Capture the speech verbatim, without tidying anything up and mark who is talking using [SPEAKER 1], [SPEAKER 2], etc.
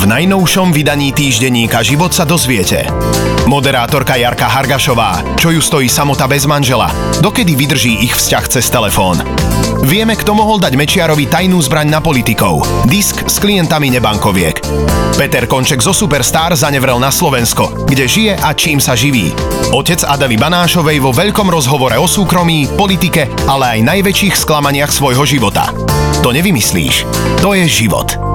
[SPEAKER 1] najnovšom vydaní týždenníka Život sa dozviete. Moderátorka Jarka Hargašová, čo ju stojí samota bez manžela, dokedy vydrží ich vzťah cez telefón. Vieme, kto mohol dať Mečiarovi tajnú zbraň na politikov. Disk s klientami nebankoviek. Peter Konček zo Superstar zanevrel na Slovensko, kde žije a čím sa živí. Otec Adely Banášovej vo veľkom rozhovore o súkromí, politike, ale aj najväčších sklamaniach svojho života. To nevymyslíš, to je život.